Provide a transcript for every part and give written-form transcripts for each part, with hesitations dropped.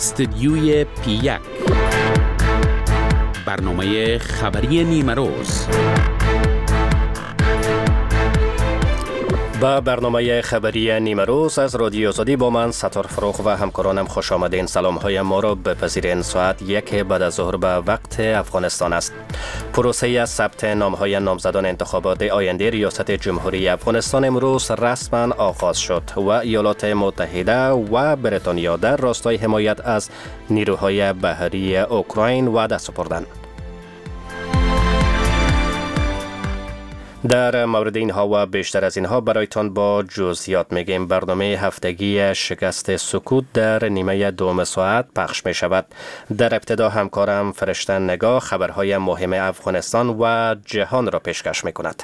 استدیوی پی1 برنامه خبری نیمه روز. با برنامه خبری نیمه روز از رادیو آزادی با من ستار فروخ و همکارانم خوش آمدین. سلام های ما را بپذیرین. ساعت 1 بعد از ظهر به وقت افغانستان است. پروسه ثبت نام‌های نامزدان انتخابات آینده ریاست جمهوری افغانستان امروز رسما آغاز شد و ایالات متحده و بریتانیا در راستای حمایت از نیروهای بحری اوکراین وعده سپردند. در مورد اینها و بیشتر از اینها برایتان با جزئیات میگیم. برنامه هفتگی شکست سکوت در نیمه دوم ساعت پخش می شود. در ابتدا همکارم فرشته نگاه خبرهای مهم افغانستان و جهان را پیشکش می کند.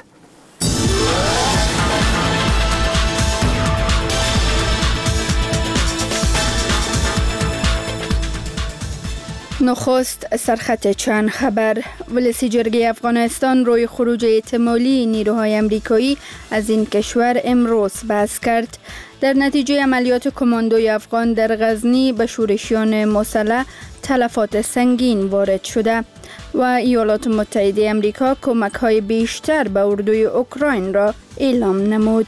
نخست سرخط چند خبر. ولسی جرگه افغانستان روی خروج احتمالی نیروهای امریکایی از این کشور امروز بحث کرد. در نتیجه عملیات کماندوی افغان در غزنی به شورشیان مسلح تلفات سنگین وارد شده و ایالات متحده امریکا کمک‌های بیشتر به اردوی اوکراین را اعلام نمود.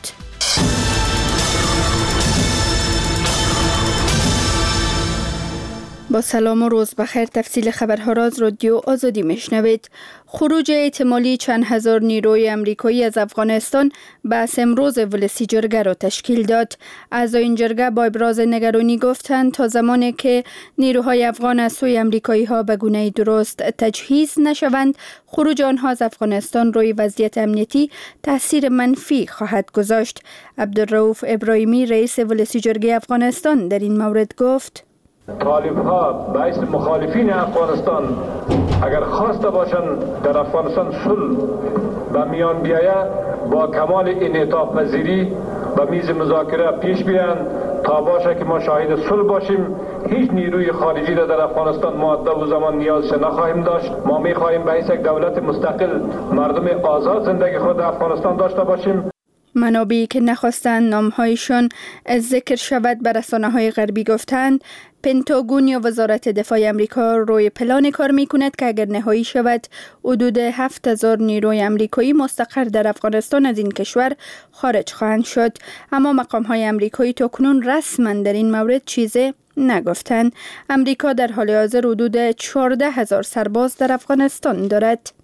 با سلام و روز بخیر. تفصیل خبرها را از رادیو آزادی میشنوید. خروج احتمالی چند هزار نیروی امریکایی از افغانستان بحث امروز ولسی جرگه را تشکیل داد. اعضای این جرگه با ابراز نگرانی گفتند تا زمانی که نیروهای افغان از سوی امریکایی ها به گونه درست تجهیز نشوند، خروج آنها از افغانستان روی وضعیت امنیتی تاثیر منفی خواهد گذاشت. عبدالرؤوف ابراهیمی رئیس ولسی جرگه افغانستان در این مورد گفت: طالب ها باعث مخالفین افغانستان اگر خواسته باشند در افغانستان صلح به میان بیاید، با کمال انعطاف پذیری به میز مذاکره پیش بیایند تا باشه که ما شاهد صلح باشیم. هیچ نیروی خارجی را در افغانستان مؤدب و زمان نیاز نخواهیم داشت. ما میخواهیم باعث یک دولت مستقل مردم آزاد زندگی خود در افغانستان داشته باشیم. منابعی که نخواستند نامهایشان ذکر شود به رسانه‌های غربی گفتند پنتاگون یا وزارت دفاع امریکا روی پلان کار می‌کند که اگر نهایی شود حدود 7000 نیروی امریکایی مستقر در افغانستان از این کشور خارج خواهند شد. اما مقام‌های امریکایی تاکنون رسما در این مورد چیزی نگفتند. امریکا در حال حاضر حدود 14000 سرباز در افغانستان دارد.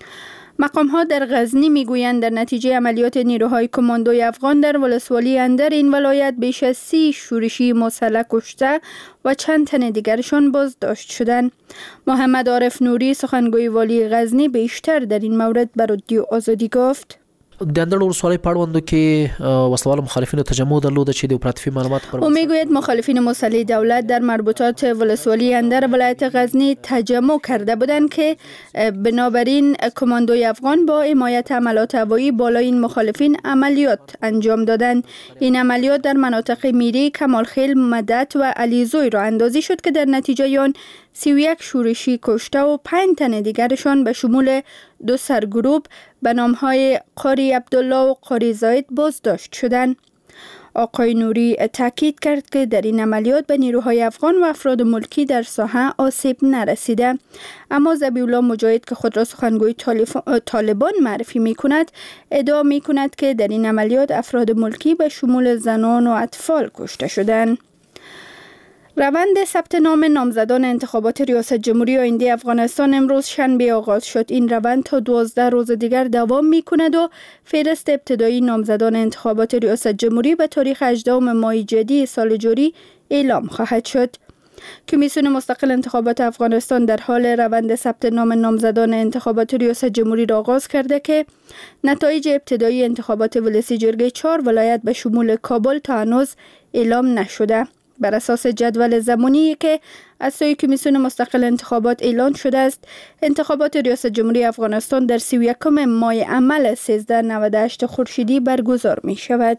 مقام‌ها در غزنی میگویند در نتیجه عملیات نیروهای کماندوی افغان در ولسوالی اندر این ولایت بیش از 30 شورشی مسلح کشته و چند تن دیگرشان بازداشت شدند. محمد عارف نوری سخنگوی والی غزنی بیشتر در این مورد به رادیو آزادی گفت: د اندړ ولسوالۍ په اړوند کې وسلوال مخالفینو تجمع درلوده چې د اپراتیفي معلومات او میگوید مخالفین مسلح دولت در مربوطات ولسوالی اندر ولایت غزنی تجمع کرده بودند که بنابراین کماندوی افغان با حمایت حملات هوایی بالای این مخالفین عملیات انجام دادند. این عملیات در مناطق میری، کمالخیل، مدت و علیزوی را اندازی شد که در نتیجه آن 31 شورشی کشته و 5 تن دیگرشان به شمول 2 سرگروپ به نامهای قاری عبدالله و قاری زاید بازداشت شدند. آقای نوری تاکید کرد که در این عملیات به نیروهای افغان و افراد ملکی در ساحه آسیب نرسیده. اما ذبیح‌الله مجاهد که خود را سخنگوی طالبان معرفی می کند ادعا می کند که در این عملیات افراد ملکی به شمول زنان و اطفال کشته شدند. روند ثبت نام نامزدان انتخابات ریاست جمهوری آینده افغانستان امروز شنبه آغاز شد. این روند تا 12 روز دیگر دوام می کند و فهرست ابتدایی نامزدان انتخابات ریاست جمهوری به تاریخ 18 ماه جدی سال جاری اعلام خواهد شد. کمیسیون مستقل انتخابات افغانستان در حال روند ثبت نام نامزدان انتخابات ریاست جمهوری را آغاز کرده که نتایج ابتدایی انتخابات ولسی جرگه 4 ولایت به شمول کابل تا هنوز اعلام نشده. بر اساس جدول زمانی که از سوی کمیسیون مستقل انتخابات اعلان شده است، انتخابات ریاست جمهوری افغانستان در 31 ماه عمل 1398 خورشیدی برگزار می شود.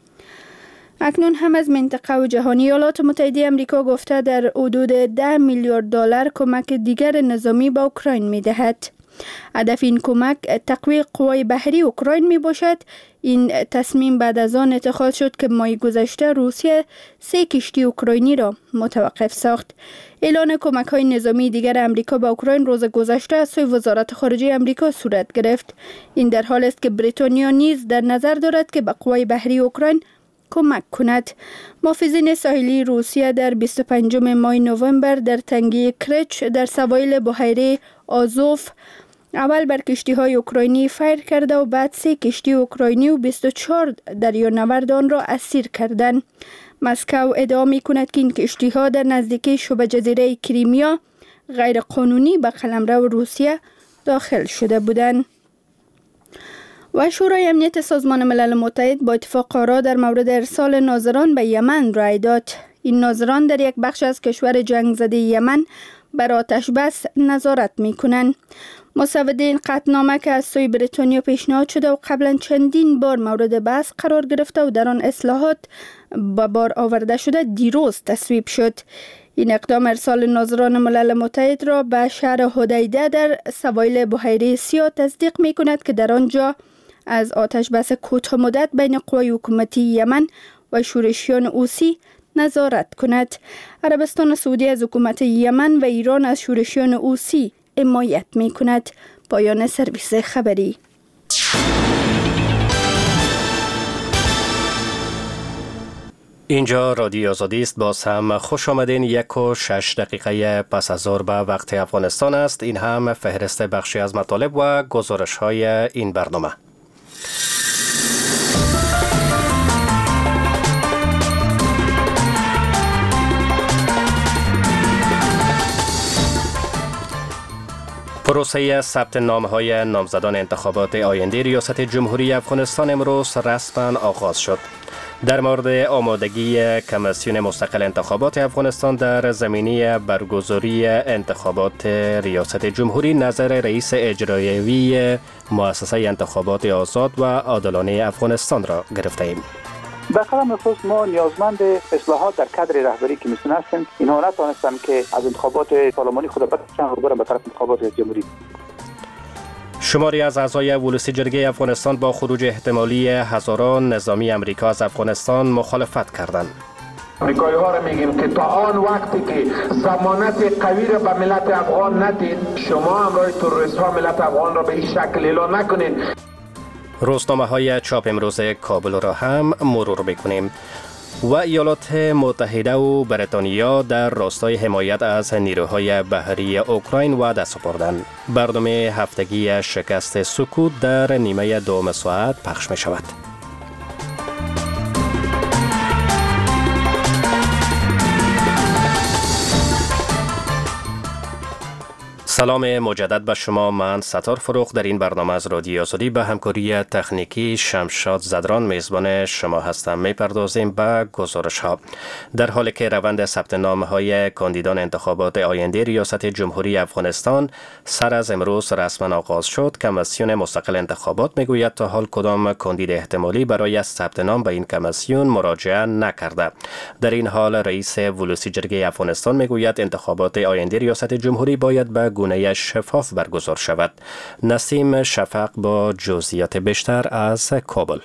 اکنون هم از منطقه و جهانی ایالات متحده امریکا گفته در حدود 10 میلیارد دلار کمک دیگر نظامی به اوکراین می دهد. هدف این کمک تقویت قوای بحری اوکراین می باشد. این تصمیم بعد از آن اتخاذ شد که ماه گذشته روسیه 3 کشتی اوکراینی را متوقف ساخت. اعلان کمک‌های نظامی دیگر امریکا به اوکراین روز گذشته از سوی وزارت خارجه امریکا صورت گرفت. این در حال است که بریتانیا نیز در نظر دارد که به قوای بحری اوکراین کمک کند. محافظین ساحلی روسیه در 25 ماه نوامبر در تنگه کرچ در سواحل بحیره آزوف اول بر کشتی‌های اوکراینی فایر کرده و بعد 3 کشتی اوکراینی و 24 دریانورد آن را اسیر کردند. مسکو ادعا می‌کند که این کشتی‌ها در نزدیکی شبه جزیره کریمیا غیر قانونی به قلمرو روسیه داخل شده بودند. و شورای امنیت سازمان ملل متحد با اتفاق آرا در مورد ارسال ناظران به یمن رای داد. این ناظران در یک بخش از کشور جنگ زده یمن بر آتش بس نظارت می‌کنند. مسوده این قطعنامه که از سوی بریتانیا پیشنهاد شده و قبلا چندین بار مورد بحث قرار گرفته و در آن اصلاحات به بار آورده شده دیروز تصویب شد. این اقدام ارسال ناظران ملل متحد را به شهر حدیده در سواحل بحیره سیاه تصدیق می کند که در آنجا از آتش بس کوتاه مدت بین قوای حکومتی یمن و شورشیان حوثی نظارت کند. عربستان سعودی از حکومت یمن و ایران از شورشیان حوثی حمایت می کند. پایان سرویس خبری. اینجا رادیو آزادی است. باز هم خوش آمدین. 1:06 پس از ظهر به وقت افغانستان است. این هم فهرست بخشی از مطالب و گزارش های این برنامه. پروسه ثبت نام‌های نامزدان انتخابات آینده ریاست جمهوری افغانستان امروز رسما آغاز شد. در مورد آمادگی کمیسیون مستقل انتخابات افغانستان در زمینه برگزاری انتخابات ریاست جمهوری نظر رئیس اجرایی مؤسسه انتخابات آزاد و عادلانه افغانستان را گرفته ایم. به قدم خصوص ما نیازمند اصلاحات در کادر رهبری کمیسیون هستیم. اینها نتوانستند که از انتخابات پارلمانی خود بکشند و برن به طرف انتخابات جمهوری. شماری از اعضای ولسی جرگه افغانستان با خروج احتمالی هزاران نظامی امریکا از افغانستان مخالفت کردند. امریکایی ها را میگیم که تا آن وقتی که ضمانت قوی را به ملت افغان ندید، شما همراه تروریست ها ملت افغان را به این شکل اعلان نکنید. روزنامه های چاپ امروز کابل را هم مرور بکنیم. و ایالات متحده و بریتانیا در راستای حمایت از نیروهای بحری اوکراین وعده سپردند. برنامه هفتگی شکست سکوت در نیمه دوم ساعت پخش می شود. سلام مجدد به شما. من ستار فروغ در این برنامه از رادیو آزادی به همکاری تکنیکی شمشاد زدران میزبان شما هستم. میپردازیم به گزارش ها. در حالی که روند ثبت نام های کاندیدان انتخابات آینده ریاست جمهوری افغانستان سر از امروز رسما آغاز شد، کمیسیون مستقل انتخابات میگوید تا حال کدام کاندید احتمالی برای ثبت نام به این کمیسیون مراجعه نکرده. در این حال رئیس ولسی جرگه افغانستان میگوید انتخابات آینده ریاست جمهوری باید به گونه شفاف برگزار شود. نسیم شفق با جزئیات بیشتر از کابل.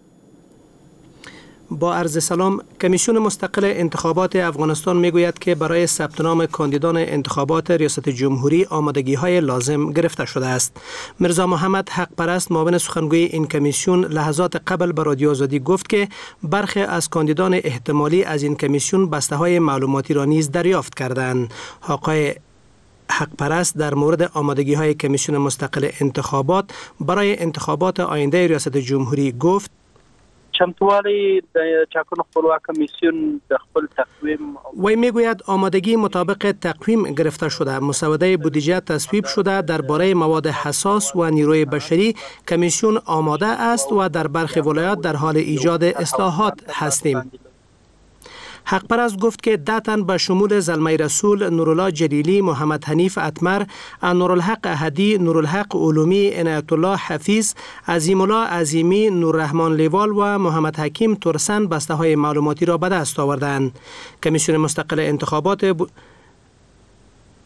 با عرض سلام، کمیسیون مستقل انتخابات افغانستان میگوید که برای ثبت نام کاندیدان انتخابات ریاست جمهوری آمادگی‌های لازم گرفته شده است. مرزا محمد حق پرست معاون سخنگوی این کمیسیون لحظات قبل به رادیو آزادی گفت که برخی از کاندیدان احتمالی از این کمیسیون بسته‌های معلوماتی را نیز دریافت کردند. آقای حق پرست در مورد آمادگی‌های کمیسیون مستقل انتخابات برای انتخابات آینده ریاست جمهوری گفت: چمتووالی د چاکن خپلواک کمیسیون د خپل تقویم وی میگوید آمادگی مطابق تقویم گرفته شده. مسوده بودجه تصویب شده. درباره مواد حساس و نیروی بشری کمیسیون آماده است و در برخی ولایات در حال ایجاد اصلاحات هستیم. حق پرست گفت که 10 تن به شمول زلمه رسول، نورالله جلیلی، محمد حنیف اتمر، نورالحق احدی، نورالحق علومی، عنایت الله حفیظ، عظیم الله عظیمی، نوررحمان لیوال و محمد حکیم ترسن بسته های معلوماتی را به دست آوردند. کمیسیون مستقل انتخابات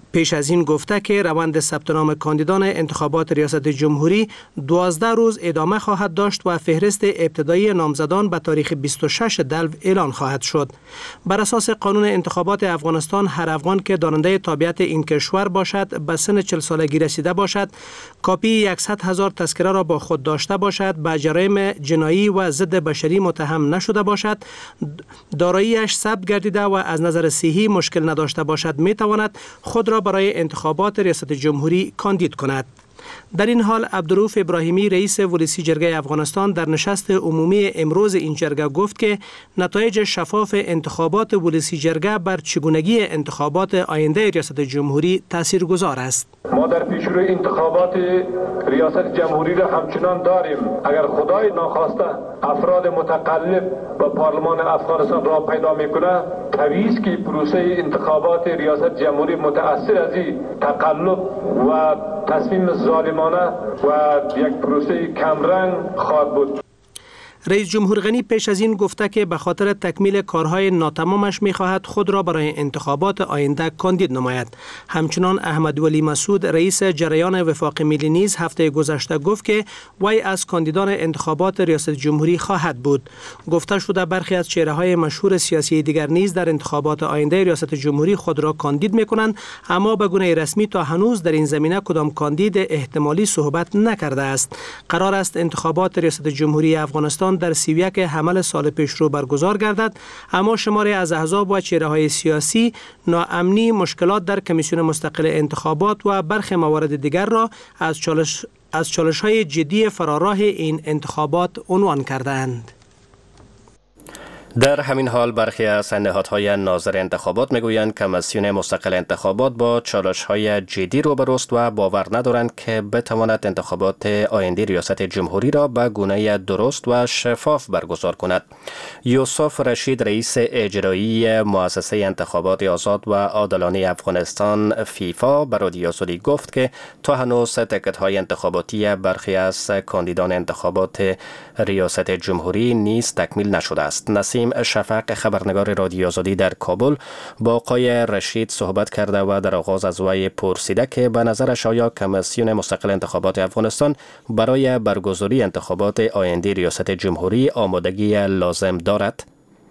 پیش از این گفته که روند ثبت نام کاندیدان انتخابات ریاست جمهوری 12 روز ادامه خواهد داشت و فهرست ابتدایی نامزدان به تاریخ 26 دلو اعلان خواهد شد. بر اساس قانون انتخابات افغانستان، هر افغان که دارنده تابعیت این کشور باشد، به سن 40 سالگی رسیده باشد، کاپی 100,000 تذکره را با خود داشته باشد، به جرایم جنایی و ضد بشری متهم نشده باشد، داراییش ثبت گردیده و از نظر صحی مشکل نداشته باشد، می تواند خود را برای انتخابات ریاست جمهوری کاندید کند. در این حال عبدالرؤف ابراهیمی رئیس ولسی جرگه افغانستان در نشست عمومی امروز این جرگه گفت که نتایج شفاف انتخابات ولسی جرگه بر چگونگی انتخابات آینده ریاست جمهوری تاثیرگذار است. ما در پیشرو انتخابات ریاست جمهوری را همچنان داریم. اگر خدای ناخواسته افراد متقلب به پارلمان افغانستان را پیدا میکنه، طبیعی است که پروسه انتخابات ریاست جمهوری متأثر از این تقلب و تصمیم ظالمانه و یک پروسه کمرنگ خواهد بود. رئیس جمهور غنی پیش از این گفته که به خاطر تکمیل کارهای ناتمامش می‌خواهد خود را برای انتخابات آینده کاندید نماید. همچنان احمد ولی مسعود رئیس جریان وفاق ملی نیز هفته گذشته گفت که وی از کاندیدان انتخابات ریاست جمهوری خواهد بود. گفته شده برخی از چهره‌های مشهور سیاسی دیگر نیز در انتخابات آینده ریاست جمهوری خود را کاندید می‌کنند، اما به گونه رسمی تا هنوز در این زمینه کدام کاندید احتمالی صحبت نکرده است. قرار است انتخابات ریاست جمهوری افغانستان در 31 حمل سال پیش رو برگزار گردد، اما شماری از احزاب و چهره‌های سیاسی ناامنی، مشکلات در کمیسیون مستقل انتخابات و برخی موارد دیگر را از چالش‌های جدی فراراه این انتخابات عنوان کردند. در همین حال برخی از نهادهای ناظر انتخابات میگویند کمیسیون مستقل انتخابات با چالش‌های جدی روبروست و باور ندارند که بتواند انتخابات آینده ریاست جمهوری را به گونه درست و شفاف برگزار کند. یوسف رشید رئیس اجرایی مؤسسه انتخابات آزاد و عادلانه افغانستان فیفا به رادیو سودی گفت که تا هنوز تکت‌های انتخاباتی برخی از کاندیدان انتخابات ریاست جمهوری نیز تکمیل نشده است. نسیم شفق خبرنگار رادیو آزادی در کابل با آقای رشید صحبت کرده و در آغاز از وی پرسیده که به نظرش آیا کمیسیون مستقل انتخابات افغانستان برای برگزاری انتخابات آینده ریاست جمهوری آمادگی لازم دارد؟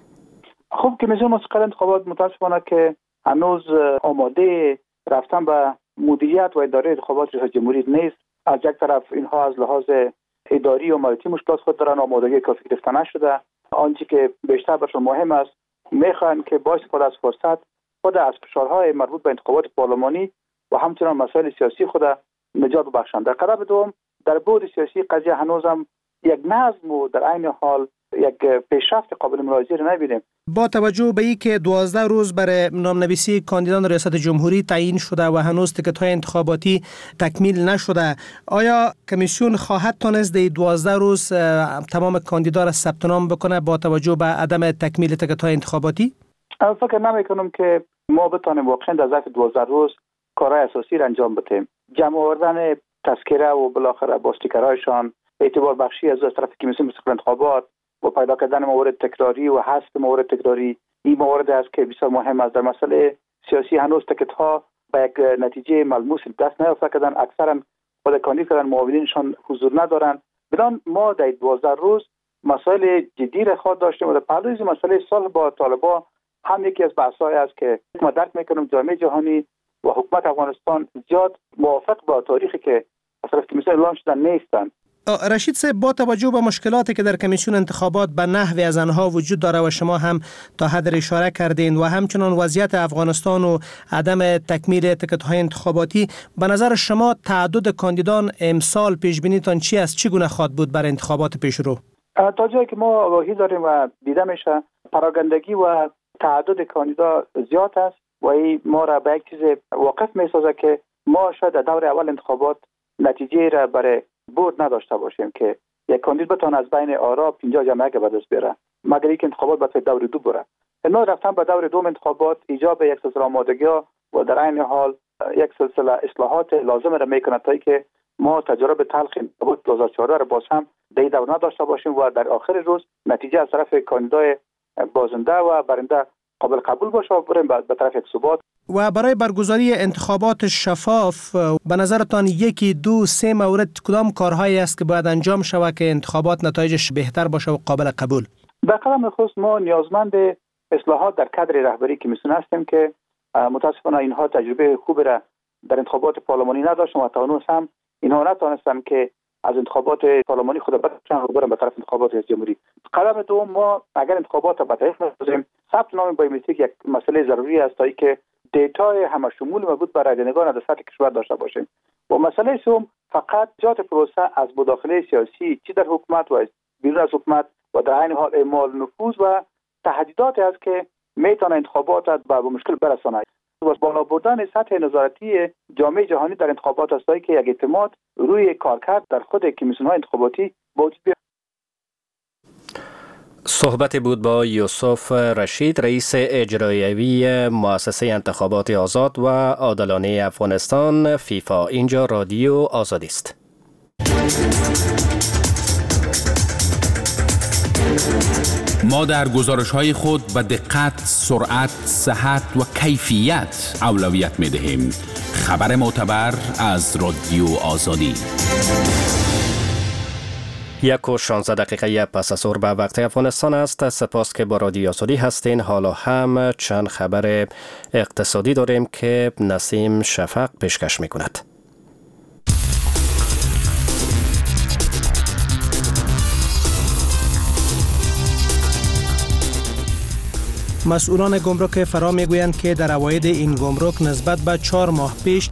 خب کمیسیون مستقل انتخابات متاسفانه که هنوز آماده رفتن به مدیریت و اداره انتخابات ریاست جمهوری نیست. از یک طرف اینها از لحاظ اداری و مالیاتی مشکلات خود دارن، آمادگی کافی گرفته نشده. آنچه که بیشتر برشون مهم است، میخوان که با استفاده از فرصت خود از فشارهای مربوط به انتخابات پارلمانی و همچنان مسائل سیاسی خود نجات ببخشند. در قدم دوم در بعد سیاسی قضیه هنوز هم یک نظم و در عین حال یک پیشرفت قابل ملاحظه را نبینیم. با توجه به اینکه 12 روز برای نامنویسی کاندیدان ریاست جمهوری تعیین شده و هنوز تکت‌های انتخاباتی تکمیل نشده، آیا کمیسیون خواهد تانست در 12 روز تمام کاندیدا را ثبت نام بکنه با توجه به عدم تکمیل تکت‌های انتخاباتی؟ فکر نمی‌کنم که ما بتونیم واقعا در ظرف 12 روز کارهای اساسی را انجام بدیم. جمع آوردن تذکره و بالاخره با استیکرهایشان، اعتبار بخشی از طرف کمیسیون مستقل انتخابات و پیدا کردن موارد تکراری و حذف موارد تکراری، این موارد است که بسیار مهم است. در مسئله سیاسی هنوز تکت‌ها به یک نتیجه ملموس دست نیافتند. اکثرا خود کاندید کردن معاونینشان حضور ندارند. بدان ما در 12 روز مسائل جدی را خواهد داشتیم و در پهلوی مسئله صلح با طالبان هم یکی از بحث‌های است که ما درک می‌کنیم جامعه جهانی و حکومت افغانستان زیاد موافق با تاریخی که از طرف کمیسیون اعلام شده نیستند. رشید صاحب، با توجه به مشکلاتی که در کمیسیون انتخابات به نحوی از آنها وجود داره و شما هم تا حد اشاره کردین و همچنان وضعیت افغانستان و عدم تکمیل تکت‌های انتخاباتی، به نظر شما تعدد کاندیدان امسال پیش بینیتان چی است؟ چگونه خواهد بود برای انتخابات پیشرو؟ تا جایی که ما آگاهی داریم و دیده میشه پراگندگی و تعدد کاندیدا زیاد است و این ما را به یک چیز واقف میسازه که ما شاید در دور اول انتخابات نتیجه را برای بود نداشته باشیم که یک کاندید بتونه از بین آرا 50 جمعه به دست بیاره، مگر اینکه انتخابات به دور دو بره. اینا رفتن به دور دوم انتخابات ایجاب یک سلسله آمادگی و در عین حال یک سلسله اصلاحات لازم را میکنه تا اینکه ما تجربه تلخ انتخابات 2014 را باز هم در دور نداشته باشیم و در آخر روز نتیجه از طرف کاندیدای بازنده و برنده قابل قبول باشه و بریم به طرف یک ثبات. و برای برگزاری انتخابات شفاف به نظرتان 1 2 3 مورد کدام کارهایی است که باید انجام شود که انتخابات نتایجش بهتر باشه و قابل قبول؟ در قدم نخست ما نیازمند اصلاحات در کادر رهبری کمیسیون هستیم که متاسفانه اینها تجربه خوبی را در انتخابات پارلمانی نداشتن و تا هم اینها نتونستن که از انتخابات پارلمانی خود بچن و برن به طرف انتخابات ریاست جمهوری. قدم دوم، ما اگر انتخابات را به طریق بگذاریم، ثبت نام بایومتریک یک مسئله ضروری است تا که دیتای همه شمول مربوط به رایدهندگان در سطح کشور داشته باشیم. و مسئله سوم، فقط جهت پروسه از مداخله سیاسی چی در حکومت و بیرون از حکومت و در عین حال اعمال نفوذ و تهدیداتی است که میتونه انتخابات را به مشکل برساند. و بالا بردن سطح نظارتی جامعه جهانی در انتخابات است که یک اعتماد روی کارکرد در خود کمیسیون‌های انتخاباتی وجود بیاورد. صحبت بود با یوسف رشید، رئیس اجرایی مؤسسه انتخابات آزاد و عادلانه افغانستان فیفا. اینجا رادیو آزادی است. ما در گزارش‌های خود به دقت، سرعت، صحت و کیفیت اولویت می‌دهیم. خبر معتبر از رادیو آزادی. 1:16 پس از ظهر به وقت افغانستان است. سپاس که با رادیو آزادی هستین. حالا هم چند خبر اقتصادی داریم که نسیم شفق پیشکش می‌کند. مسئولان گمرک فرا میگویند که در عواید این گمرک نسبت به 4 ماه پیش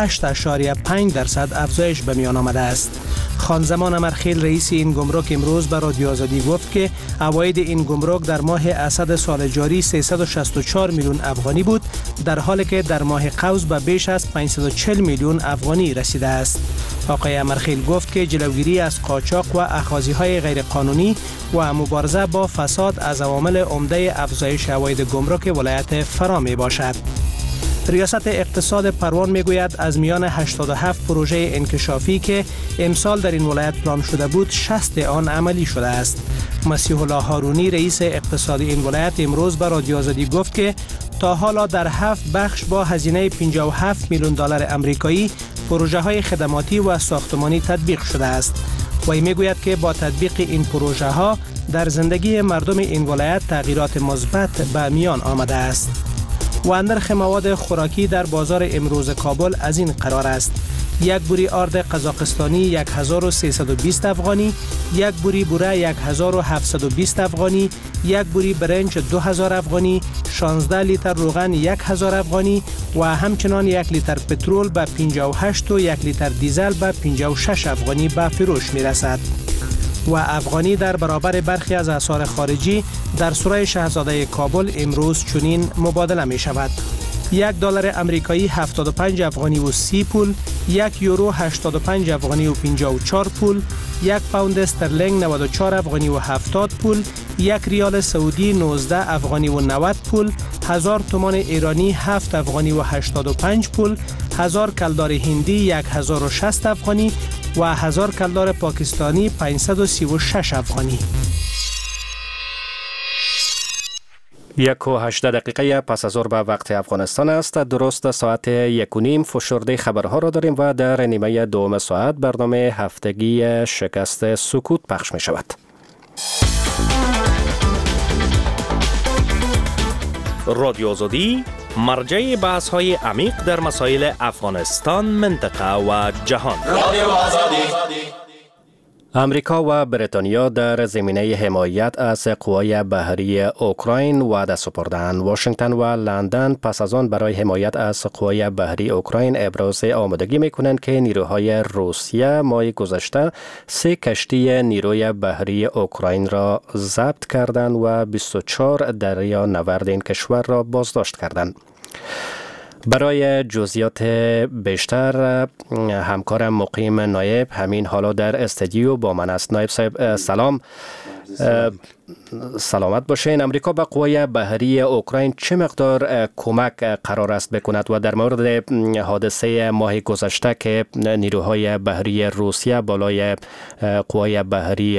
48.5% افزایش به میان آمده است. خانزمان امرخیل رئیس این گمرک امروز به رادیو آزادی گفت که عواید این گمرک در ماه اسد سال جاری 364 میلیون افغانی بود، در حالی که در ماه قوس به بیش از 540 میلیون افغانی رسیده است. آقای امرخیل گفت که جلوگیری از قاچاق و اخاذی‌های غیرقانونی و مبارزه با فساد از عوامل عمده افزایش عواید گمرک ولایت فرا می باشد. ریاست اقتصاد پروان میگوید از میان 87 پروژه انکشافی که امسال در این ولایت پلان شده بود 60 آن عملی شده است. مسیح الله هارونی رئیس اقتصاد این ولایت امروز به رادیو آزادی گفت که تا حالا در 7 بخش با هزینه 57 میلیون دلار آمریکایی پروژه های خدماتی و ساختمانی تطبیق شده است. وی میگوید که با تطبیق این پروژه ها در زندگی مردم این ولایت تغییرات مثبت به میان آمده است. و نرخ مواد خوراکی در بازار امروز کابل از این قرار است: یک بوری آرد قزاقستانی 1320 افغانی، یک بوری بوره 1720 افغانی، یک بوری برنج 2000 افغانی، 16 لیتر روغن 1000 افغانی و همچنان 1 لیتر پترول به 58 و 1 لیتر دیزل به 56 افغانی به فروش می رسد. و افغانی در برابر برخی از اسعار خارجی در سرای شاهزاده کابل امروز چنین مبادله می شود: $1 آمریکایی 75 افغانی و 30 پول، 1 یورو 85 افغانی و 54 پول، 1 پوند استرلینگ 94 افغانی و 70 پول، 1 ریال سعودی 19 افغانی و 90 پول، 1000 تومان ایرانی 7 افغانی و 85 پول، 1000 کلدار هندی 1060 افغانی و 1000 کلدار پاکستانی 536 افغانی. 1:18 پس از ظهر به وقت افغانستان است. درست ساعت 1:30 فشرده خبرها را داریم و در نیمه دوم ساعت برنامه هفتگی شکست سکوت پخش می شود. رادیو آزادی مرجع بحث های عمیق در مسائل افغانستان، منطقه و جهان. رادیو آزادی. امریکا و بریتانیا در زمینه حمایت از قوای بحری اوکراین وعده سپردند. واشنگتن و لندن پس از آن برای حمایت از قوای بحری اوکراین ابراز آمادگی می‌کنند که نیروهای روسیه ماه گذشته 3 کشتی نیروی بحری اوکراین را ضبط کردند و 24 دریانورد این کشور را بازداشت کردند. برای جزئیات بیشتر همکارم مقیم نایب همین حالا در استودیو با من است. نایب صاحب سلام. سلامت باشین. امریکا به قوای بحری اوکراین چه مقدار کمک قرار است بکند و در مورد حادثه ماه گذشته که نیروهای بحری روسیه بالای قوای بحری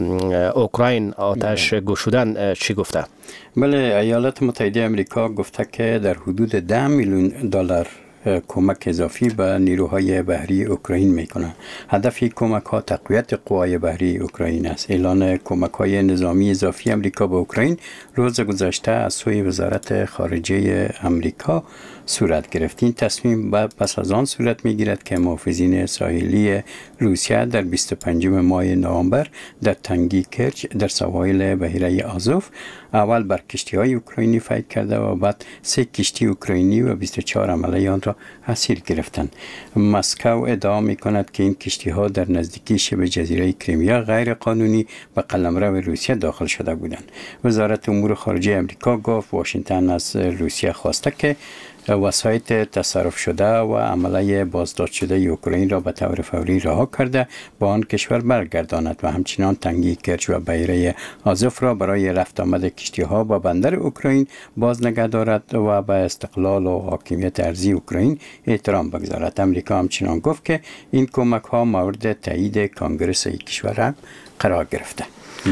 اوکراین آتش گشودن چی گفته؟ بله، ایالات متحده امریکا گفته که در حدود 10 میلیون دلار کمک اضافی به نیروهای بحری اوکراین میکنه. هدف کمک ها تقویت قوای بحری اوکراین است. اعلان کمک های نظامی اضافی امریکا به اوکراین روز گذشته از سوی وزارت خارجه امریکا صورت گرفت. این تصمیم پس از آن صورت میگیرد که محافظین ساحلی روسیه در 25 ماه نوامبر در تنگی کرچ در سواحل بحیره آزوف اول بر کشتی‌های اوکراینی فیض کرده و بعد 3 کشتی اوکراینی و 24 عمله آن را اسیر گرفتند. مسکو ادعا می‌کند که این کشتی‌ها در نزدیکی شبه جزیره کریمیا غیر قانونی به قلمرو روسیه داخل شده بودند. وزارت امور خارجه آمریکا گفت واشنگتن از روسیه خواسته که وسایط تصرف شده و عمله بازداشت شده اوکراین را به طور فوری رها کرده با آن کشور برگرداند و همچنان تنگی کرچ و بحیره آزوف را برای رفت آمد کشتی‌ها با بندر اوکراین باز نگه دارد و به استقلال و حاکمیت ارضی اوکراین احترام بگذارد. امریکا همچنان گفت که این کمک ها مورد تایید کنگره کشور قرار گرفته.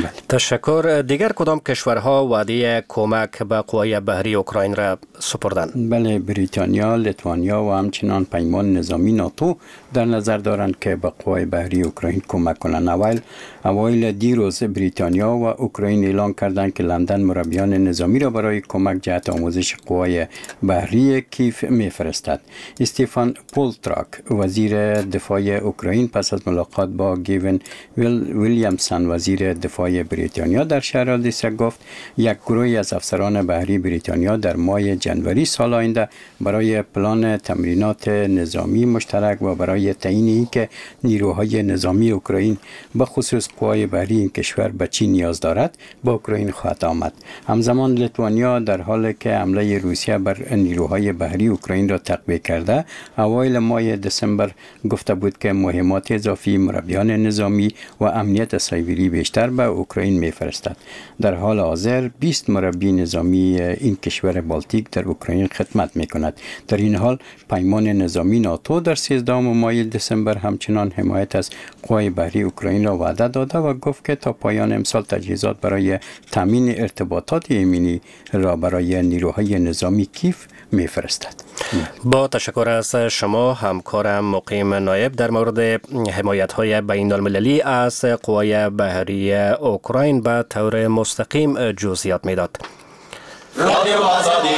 تشکر. دیگر کدام کشورها وعده کمک به قوای بحری اوکراین را سپردند؟ بله، بریتانیا، لیتوانیا و همچنان پیمان نظامی ناتو در نظر دارند که به قوای بحری اوکراین کمک کنند. اوایل دیروز بریتانیا و اوکراین اعلان کردند که لندن مربیان نظامی را برای کمک جهت آموزش قوای بحری کیف میفرستد. استیفان پولتراک وزیر دفاع اوکراین پس از ملاقات با گیون ویلیامسون وزیر دفاع بریتانیا در شهر آدیسه گفت یک گروهی از افسران بحری بریتانیا در ماه جنوری سال آینده برای پلان تمرینات نظامی مشترک و برای تعیین که نیروهای نظامی اوکراین به خصوص قوای بحری این کشور به چی نیاز دارد با اوکراین خواهد آمد. همزمان لیتوانیا در حالی که حمله روسیه بر نیروهای بحری اوکراین را تقویه کرده اوایل ماه دسامبر گفته بود که مهمات اضافی مربیان نظامی و امنیت سایبری بیشتر به اوکراین میفرستد. در حال حاضر 20 مربی نظامی این کشور بالتیک در اوکراین خدمت میکند. در این حال پیمان نظامی ناتو در 13 ماه دسامبر همچنان حمایت از قوای بحری اوکراین را وعده داده و گفت که تا پایان امسال تجهیزات برای تامین ارتباطات ایمنی را برای نیروهای نظامی کیف میفرستد. با تشکر از شما همکارم مقیم نایب در مورد حمایت‌های بین‌المللی از قوای بحری اوکراین به طور مستقیم جزئیات میداد. رادیو آزادی.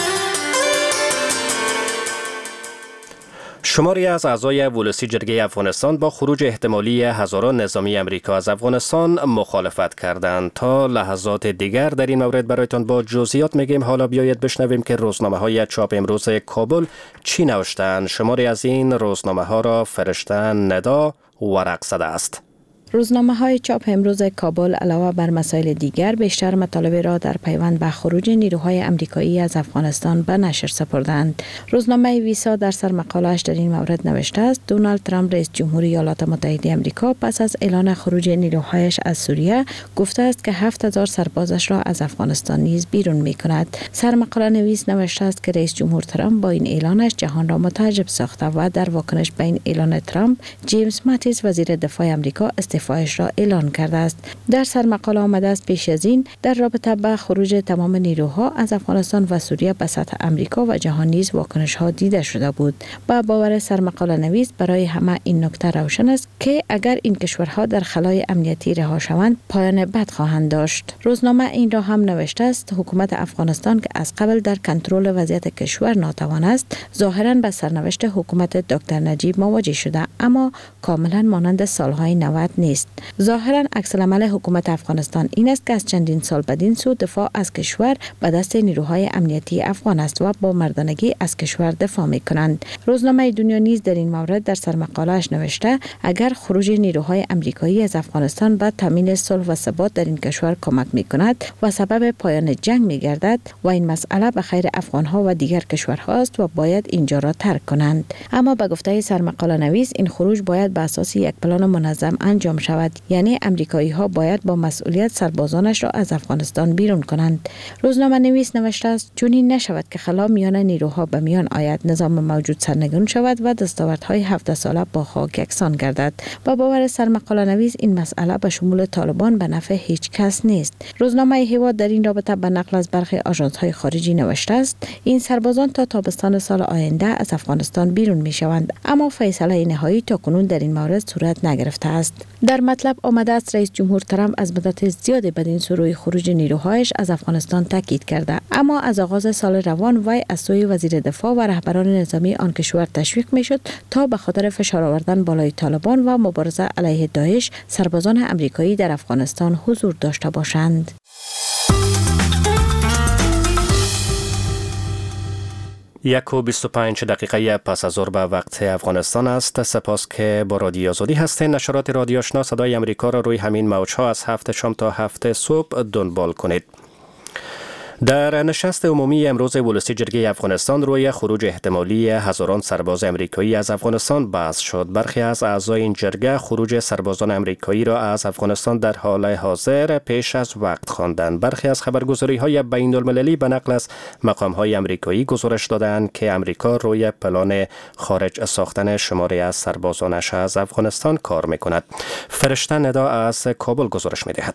شماری از اعضای ولسی جرگه افغانستان با خروج احتمالی هزاران نظامی امریکا از افغانستان مخالفت کردند. تا لحظات دیگر در این مورد برایتان با جزئیات میگیم. حالا بیایید بشنویم که روزنامه‌های چاپ امروز کابل چی نوشتند. شماری از این روزنامه‌ها را فرشته ندا ورق زده است. روزنامه‌های چاپ امروز کابل علاوه بر مسائل دیگر بیشتر مطالب را در پیوند به خروج نیروهای آمریکایی از افغانستان به نشر سپردند. روزنامه ویسا در سرمقاله‌اش در این مورد نوشته است دونالد ترامپ رئیس جمهوری ایالات متحده آمریکا پس از اعلان خروج نیروهایش از سوریه گفته است که 7000 سربازش را از افغانستان نیز بیرون می‌کند. سرمقاله نویس نوشته است که رئیس جمهور ترامپ با این اعلانش جهان را متعجب ساخته و در واکنش به این اعلان ترامپ جیمز ماتیس وزیر دفاع آمریکا استعفایش را اعلان کرده است. در سرمقاله آمده است پیش از این در رابطه با خروج تمام نیروها از افغانستان و سوریه به سطح آمریکا و جهان نیز واکنش‌ها دیده شده بود. با باور سرمقاله نویس برای همه این نکته روشن است که اگر این کشورها در خلای امنیتی رها شوند پایان بد خواهند داشت. روزنامه این را هم نوشته است حکومت افغانستان که از قبل در کنترل وضعیت کشور ناتوان است ظاهراً به سرنوشت حکومت دکتر نجیب مواجه شده اما کاملا مانند سالهای 90 نیست. ظاهراً عکس العمل حکومت افغانستان این است که از چندین سال بدین سو دفاع از کشور به دست نیروهای امنیتی افغان است و با مردانگی از کشور دفاع می‌کنند. روزنامه دنیا نیز در این مورد در سرمقاله‌اش نوشته اگر خروج نیروهای آمریکایی از افغانستان به تامین صلح و ثبات در این کشور کمک می‌کند و سبب پایان جنگ می‌گردد و این مسئله به خیر افغان‌ها و دیگر کشورها است و باید اینجا را ترک کنند. اما به گفته سرمقاله نویس این خروج باید به اساس یک پلان منظم انجام انجام شود. یعنی امریکایی ها باید با مسئولیت سربازانش را از افغانستان بیرون کنند. روزنامه نویس نوشته است چنین نشود که خلا میان نیروها به میان آید، نظام موجود سرنگون شود و دستاوردهای 17 ساله با خاک یکسان گردد. و باور سرمقاله نویس این مسئله به شمول طالبان به نفع هیچ کس نیست. روزنامه هیواد در این رابطه به نقل از برخی آژانس‌های خارجی نوشته است این سربازان تا تابستان سال آینده از افغانستان بیرون می شوند، اما فیصله نهایی تا کنون در این مورد صورت نگرفته است. در مطلب آمده است رئیس جمهور ترامپ از مدت زیادی بدین سوی خروج نیروهایش از افغانستان تاکید کرده، اما از آغاز سال روان وی از سوی وزیر دفاع و رهبران نظامی آن کشور تشویق می شد تا به خاطر فشار آوردن بالای طالبان و مبارزه علیه داعش سربازان امریکایی در افغانستان حضور داشته باشند. 1:25 دقیقه پس از ظهر به وقت افغانستان است. سپاس که با رادیو آزادی هستین. نشرات رادیو آشنا صدای امریکا را روی همین موج‌ها از 7 شام تا 7 صبح دنبال کنید. در نشست عمومی امروز ولسی جرگه افغانستان روی خروج احتمالی هزاران سرباز امریکایی از افغانستان بحث شد. برخی از اعضای این جرگه خروج سربازان امریکایی را از افغانستان در حال حاضر پیش از وقت خواندند. برخی از خبرگزاری‌های بین‌المللی به نقل از مقام‌های امریکایی گزارش دادند که امریکا روی پلان خارج ساختن شماری از سربازانش از افغانستان کار می‌کند. فرشته ندا از کابل گزارش می‌دهد.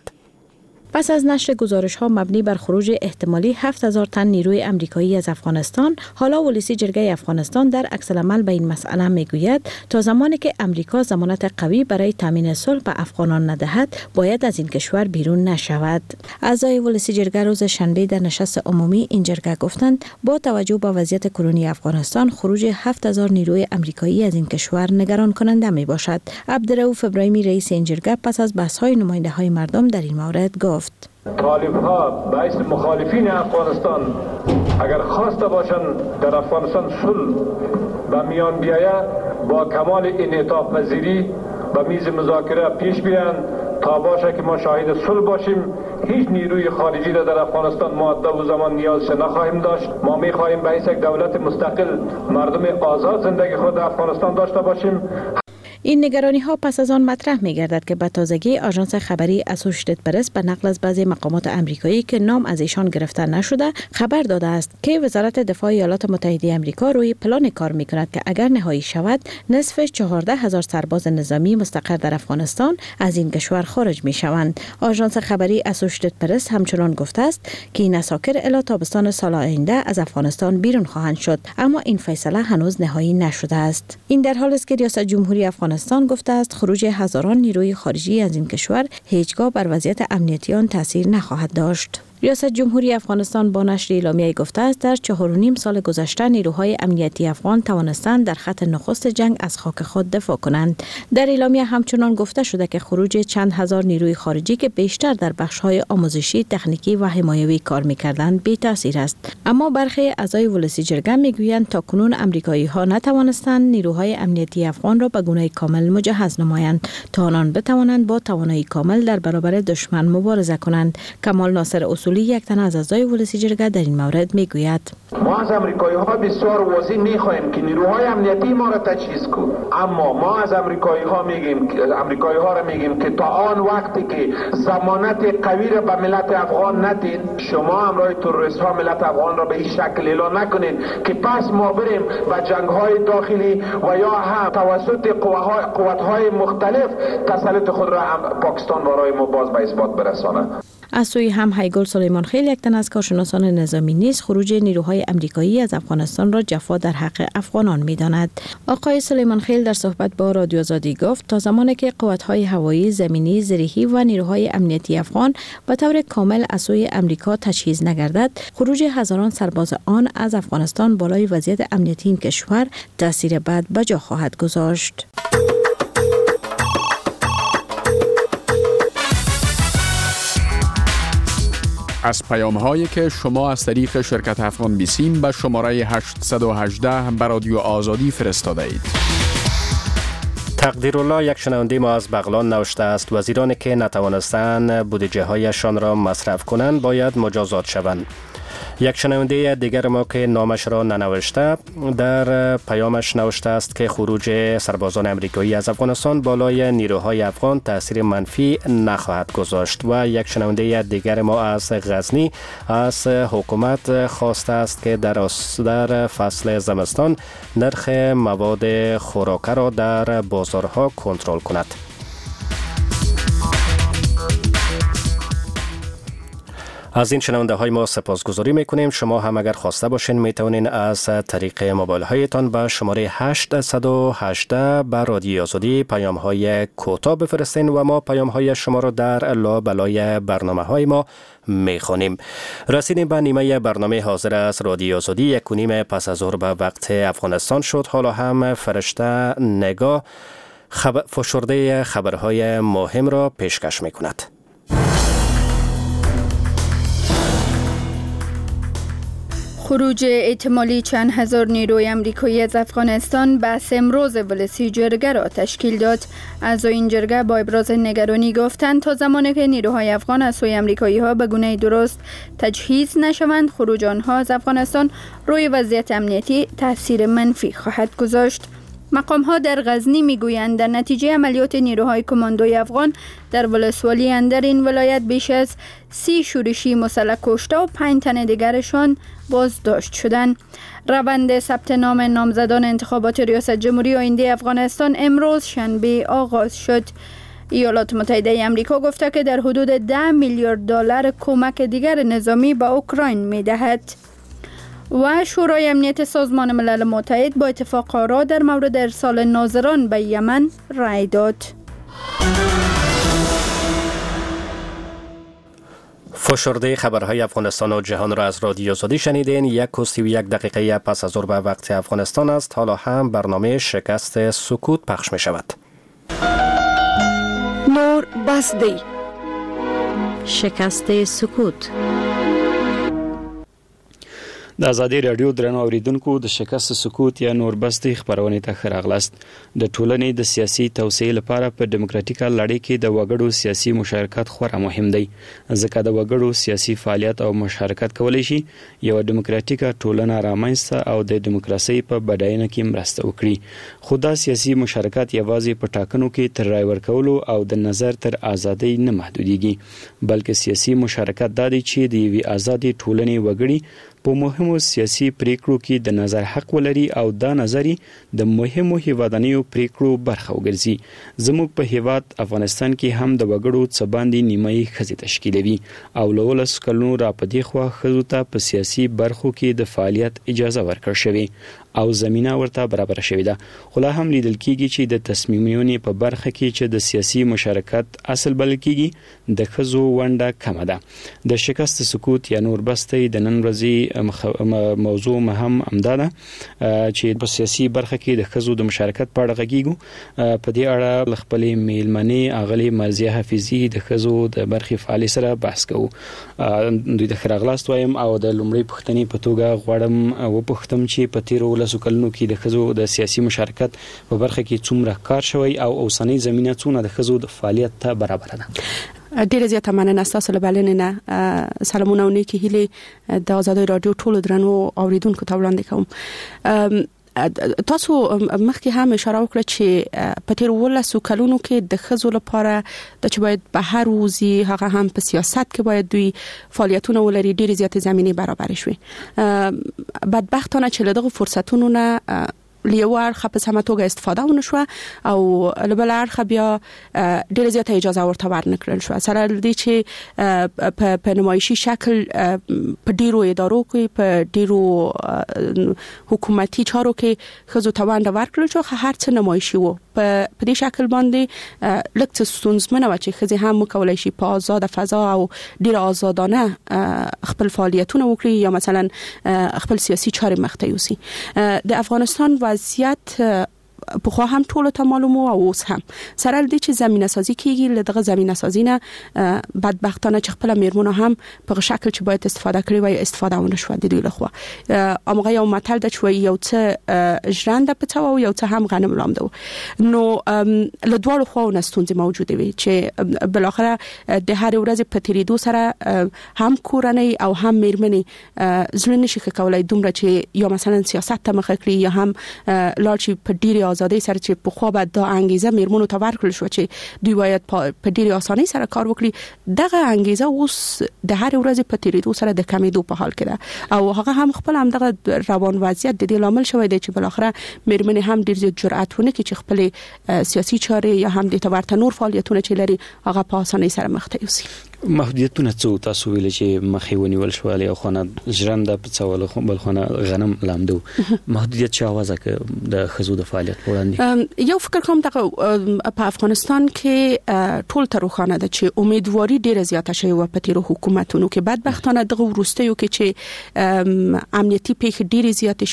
پس از نشر گزارش‌ها مبنی بر خروج احتمالی 7000 تن نیروی امریکایی از افغانستان، حالا ولسی جرگه افغانستان در عکس‌العمل به این مسئله میگوید تا زمانی که امریکا ضمانت قوی برای تامین صلح به افغانان ندهد، باید از این کشور بیرون نشود. اعضای ولسی جرگه روز شنبه در نشست عمومی این جرگه گفتند با توجه به وضعیت کنونی افغانستان، خروج 7000 نیروی امریکایی از این کشور نگران کننده میباشد. عبدالرؤوف ابراهیمی رئیس این جرگه پس از بحث‌های نماینده‌های مردم در این مورد گفت: طالب ها باعث مخالفین افغانستان اگر خواسته باشند در افغانستان صلح به میان بیاید، با کمال انعطاف پذیری به میز مذاکره پیش بیایند تا باشه که ما شاهد صلح باشیم. هیچ نیروی خارجی را در افغانستان مؤدب و زمان نیازش نخواهیم داشت. ما میخواهیم به یک دولت مستقل مردم آزاد زندگی خود در افغانستان داشته باشیم. این نگرانی ها پس از آن مطرح می گردد که به تازگی آژانس خبری اسوشیتد پرس به نقل از بعضی مقامات امریکایی که نام از ایشان گرفته نشده خبر داده است که وزارت دفاع ایالات متحده آمریکا روی پلان کار می کند که اگر نهایی شود نصف 14000 سرباز نظامی مستقر در افغانستان از این کشور خارج می شوند. آژانس خبری اسوشیتد پرس همچنان گفته است که این اساکر الی تابستان سال آینده از افغانستان بیرون خواهند شد، اما این فیصله هنوز نهایی نشده است. این در حالی است که ریاست جمهوری افغانستان گفته است خروج هزاران نیروی خارجی از این کشور هیچگاه بر وضعیت امنیتی آن تاثیر نخواهد داشت. ریاست جمهوری افغانستان با نشر اعلامیه گفته است در 4.5 سال گذشته نیروهای امنیتی افغان توانستند در خط نخست جنگ از خاک خود دفاع کنند. در اعلامیه همچنان گفته شده که خروج چند هزار نیروی خارجی که بیشتر در بخش‌های آموزشی، تکنیکی و حمایوی کار می‌کردند بی تاثیر است. اما برخی اعضای ولسی جرگه می‌گویند تاکنون آمریکایی‌ها نتوانستند نیروهای امنیتی افغان را به گونه کامل مجهز نمایند تا آنان بتوانند با توانایی کامل در برابر دشمن مبارزه کنند. کمال ناصر اصولی یک تن از اعضای ولسی جرگه در این مورد میگوید: ما از امریکایی‌ها بسیار واضح می‌خواهیم که نیروهای امنیتی ما را تجهیز کنند، اما ما از امریکایی‌ها میگیم که تا آن وقتی که ضمانت قوی را به ملت افغان ندین، شما همراه تروریست‌ها ملت افغان را به این شکل اعلان نکنید که پس ما بریم و جنگ‌های داخلی و یا هم توسط قوت‌های مختلف تسلط خود را پاکستان برای ما باز به اثبات برساند. از سوی هم هیگل سلیمان خیل یک تن از کارشناسان نظامی نیز خروج نیروهای امریکایی از افغانستان را جفا در حق افغانان می‌داند. آقای سلیمان خیل در صحبت با رادیو آزادی گفت تا زمانی که قوت‌های هوایی، زمینی، زرهی و نیروهای امنیتی افغان به طور کامل از سوی امریکا تجهیز نگردد، خروج هزاران سرباز آن از افغانستان بالای وضعیت امنیتی این کشور تأثیر بد به جا خواهد گذاشت. از پیام‌هایی که شما از طریق شرکت افغان بیسیم به شماره 818 به رادیو آزادی فرستاده اید. تقدیرالله یک شنونده ما از بغلان نوشته است وزیرانی که نتوانستند بودجه هایشان را مصرف کنند باید مجازات شوند. یک شنونده دیگر ما که نامش را ننوشته در پیامش نوشته است که خروج سربازان امریکایی از افغانستان بالای نیروهای افغان تاثیر منفی نخواهد گذاشت. و یک شنونده دیگر ما از غزنی از حکومت خواسته است که در فصل زمستان نرخ مواد خوراکه را در بازارها کنترل کند. از این شنونده های ما سپاسگزاری میکنیم. شما هم اگر خواسته باشین میتونین از طریق موبایل هایتان به شماره 818 به رادیوی آزادی پیام های کوتاه بفرستین و ما پیام های شما را در لابلای برنامه های ما میخونیم. رسیدیم به نیمه برنامه حاضر از رادیوی آزادی. 1:30 پس از ظهر به وقت افغانستان شد. حالا هم فرشته نگاه فشرده خبرهای مهم را پیشکش میکند. خروج احتمالی چند هزار نیروی امریکایی از افغانستان بحث امروز ولسی جرگه را تشکیل داد. اعضای این جرگه با ابراز نگرانی گفتند تا زمانی که نیروهای افغان از سوی امریکایی ها به گونه درست تجهیز نشوند، خروج آنها از افغانستان روی وضعیت امنیتی تاثیر منفی خواهد گذاشت. مقام ها در غزنی میگویند در نتیجه عملیات نیروهای کماندوی افغان در ولسوالی اندر این ولایت بیش از 30 شورشی مسلح کشته و 5 تن دیگرشان بازداشت شدند. روند ثبت نام نامزدان انتخابات ریاست جمهوری آینده افغانستان امروز شنبه آغاز شد. ایالات متحده آمریکا گفته که در حدود 10 میلیارد دلار کمک دیگر نظامی به اوکراین می‌دهد. و شورای امنیت سازمان ملل متحد با اتفاق آرا در مورد ارسال ناظران به یمن رأی داد. فشرده خبرهای افغانستان و جهان را از رادیو آزادی شنیدین. 1:31 پس از ظهر به وقت افغانستان است. حالا هم برنامه شکست سکوت پخش می شود. نور بسدی شکست سکوت. د آزادي رادیو درنو اوریدونکو د شکست سکوت یا نوربستي خبرونه ته ښه راغلاست. د ټولنې د سیاسي توسعې لپاره په ډیموکراتیکه لړۍ کې د وګړو سیاسي مشارکت خورا مهم دی، ځکه د وګړو سیاسي فعالیت او مشارکت کولای شي یو ډیموکراتیکه ټولنه رامنځته او د دیموکراسي په بډاینه کې مرسته وکړي. خو دا سیاسي مشارکت یوازې په ټاکنو کې تر رای ورکولو او د نظر تر ازادۍ نه محدودېږي، بلکې سیاسي مشارکت دا دی چې د یوې ازادې ټولنې وګړي په مهمو سیاسي پریکړو کې د نظر حق ولري او دا نظر د مهمو هیوادنیو پریکړو برخه وګرځي. زموږ په هیواد افغانستان کې هم د وګړو څه باندې نیمایي ښځې تشکیلوي او له 19 کلونو را په دې خوا ښځو ته په سیاسي برخو کې د فعالیت اجازه ورکړل شوې او زمينه ورته برابر شوې ده. خو لا هم لیدل کېږي چې د تصمیمونو په برخه کې چې د سیاسي مشارکت اصل بلل کېږي د ښځو ونډه کمه ده. د شکست سکوت یا نوربستي د نن ورځې موضوع مهم امداده چې په سیاسي برخه کې د ښځو د مشارکت په اړه غږیږو. په دې اړه خپلې میلمنې اغلی مرزیه حفیظي د ښځو د برخې فعال سره بحث کوو. دوی د خراغلاست وایم او د لومړی پښتني په توګه غواړم او پښتم چې په تیرو سکلونو کې د ښځو د سیاسي مشارکت په برخه کې څومره کار شوی او اوسنۍ زمينه څونه د ښځو د فعالیت ته برابر ده. ډیره زیاته مننه تاسو له بلنې نه. سلامونه او نیکی هیله د آزادۍ رادیو ټولو درنو اوریدونکو ته وړاندې کوم. تاسو مخکې هم اشاره وکړه چې په تیر 19 کلونو کې د ښځو لپاره د چې باید بهر وځي هغه هم په سیاست کې باید دوی فعالیتونه ولري ډېر زیات زمینه برابر شي. بدبختانه چې له دغه فرصتونو نه لیوار په سمه توګه استفاده ونشوه او لبل اړخ بیا ډېر زیات اجازه ورته ورنکړل شو. سره دې چې په نمایشي شکل په ډیرو ادارو کې په ډیرو حکومتي چارو کې ښځو ته ونډه ورکړل شو. هر څه نمایشي وو په دې شکل باندې لکه ستونزمنه و چې ښځې هم وکولای شي په آزاد فضا او ډیر آزادانه خپل فعالیتونه وکړي یا مثلا خپل سیاسي چارې مخته یوسي. د افغانستان وضعیت په خو هم ټول ته معلومه او اوس هم سره د چې زمينه سازي کیږي لدغه زمينه سازي نه بدبختانه چې خپل میرمنو هم په شکل چې باید استفاده کړي وي استفاده ونه شو د دوی لخوا امغه یو متل د چوي یو څه ژرنده په تاو یو څه هم غنم لامدو نو له دوړو خو نستونځي موجوده وي چې بل اخره د هر ورځ په تیریدو سره هم کورنۍ او هم میرمنې زړه نشي کولای دومره چې یا مثلا سیاست ته مخ کړی یا هم لارچی په ډیره ازادي سره چې په خو به د انګیزه میرمنو ته ورکړل شو چې دوی باید په ډیره اسانۍ سره کار وکړي دغه انګیزه اوس د هر ورځ په تیریدو سره د کمیدو په حال کې ده او هغه هم خپل هم دغه روان وضعیت د دې لامل شوی دی چې بل اخره میرمنې هم ډیر زیات جرأت ونه کوي چې خپل سیاسي چارې یا هم د تورته نور فعالیتونه چې لري هغه په اسانۍ سره مخ ته یوسي. محدودیتونه څو تاسو ویل چې مخې ونیول شو له خونه ژرنده په څول بل خونه غنم لامدو محدودیت چې اوازه د خزو د فعالیت وړاندې یو فکر کوم دغه په افغانستان کې ټول تر خوانه ده چې امیدواري ډیره زیاته شوی و په تیرو حکومتونو کې بدبختانه دغه ورستیو کې چې امنیتي پیښې ډیره زیاتې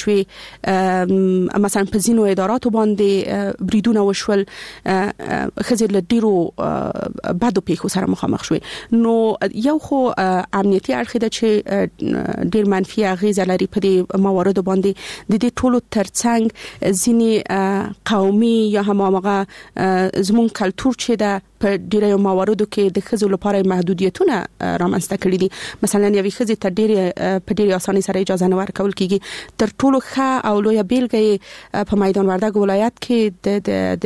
شوې مثلا په ځینو اداراتو باندې بریدونه وشول خزر له ډیرو بدو پیښو سره مخامخ شوې نو یو خو امنیتي اړخ ده چې ډیر منفي اغیزه لري په دې مواردو باندې د دې ټولو ترڅنګ ځینی قومي یا هم هغه زمون کلچر چې ده په ډیرو مواردو کې د خزو لپاره محدودیتونه رامنځته کړي دي مثلا یوې خزې ته په ډیره اسانۍ سره اجازه نه ورکول کیږي تر ټولو ښه او لوی بیلګه په میدان وردګ ولایت کې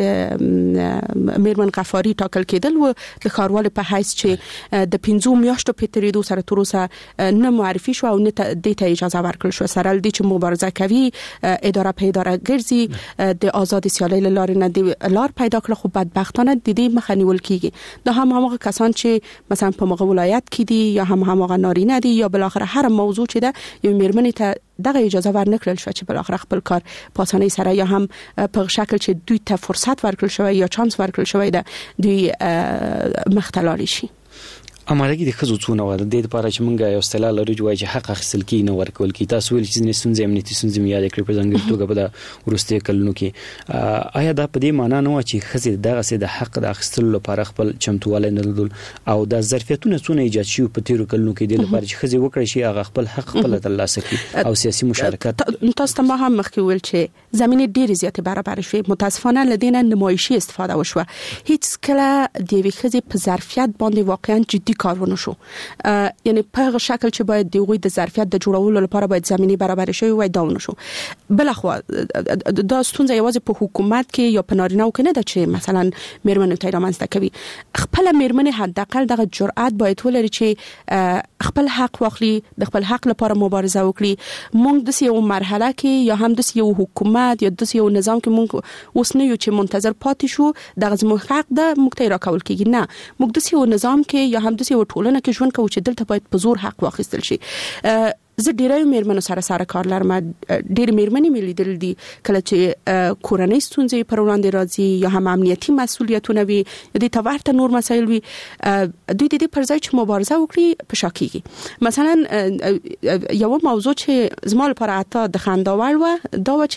د میرمن غفاری ټاکل کېدل و د خاروال په حیث چې د 15 میاشتو په تیریدو سره تر اوسه نه معرفي شو او نه د ته اجازه ورکړل شو سره د چې مبارزه کوي اداره په اداره ګرځي د آزاد سیالۍ لارې نه دی لار پیدا کړل خو بدبختانه د دې مخنیول کیږي د هغه کسان چې مثلا په مغه ولایت کې دي یا هم هغه نارینه دي یا بل اخر هر موضوع چې ده یو میرمنې ته دغه اجازه ورنکړل شو چې بل اخر خپل کار په اسانۍ سره یا هم په شکل چې دوی ته فرصت ورکړل شوی یا چانس ورکړل شوی ده دوی مختلالي شي امالګي د خزو څونه وره د لپاره چې مونږه یو اصطلاح لرو چې حق اخیستل کی نه ورکول کی تاسو ویل چې نسونځ امنیتي سنځ میاده کړی په ځنګل توګه په د ورسته کلونو کې آیا دا په دې معنی نه و چې خزې دغه سي د حق د اخیستلو لپاره خپل چمتواله نه لدل او د ظرفیتونو څونه ایجاد شي په تیرو کلونو کې د لپاره چې خزې وکړي شي هغه خپل حق خپل ترلاسه کړي او سیاسي مشارکت تاسو ته هم مخکې ویل چې زمينه ډېر زیاته برابر شوه متاسفانه لدینه نمایشي استفاده وشوه هیڅ کله د وی خزې په ظرفیت باندې واقعا جدي کارونه شو یعنی په هغه شکل چې باید د وی د ظرفیت د جوړولو لپاره باید زمينه برابر شي وای داونه شو بلخوا دا ستونزه یوازې په حکومت کې یا په نارینه کې نه ده چې مثلا میرمنو ته رامنځته کوي خپل میرمنې حداقل دغه جرأت باید ولري چې خپل حق واخلي د خپل حق لپاره مبارزه وکړي موږ د یو مرحله کې یا هم د یو حکومت یا د یو نظام کې موږ اوس نه یو چې منتظر پاتې شو دغه زموږ حق ده موږ ته راکول کیږي نه موږ د یو نظام کې یا هم د یو ټولنه کې ژوند کوو چې دلته باید په زور حق واخیستل شي زه ډیرې میرمنو سره کار لرم ډیر میرمنې مې لیدل دي کله چې کورنۍ ستونزې پر وړاندې راځي یا هم امنیتي مسولیتونه وي د تورته نور مسایل وي دوی د دې پر ځای چې مبارزه وکړي په شاکیږي مثلا یو موضوع چې زما لپاره اته د خنداوړ و دا و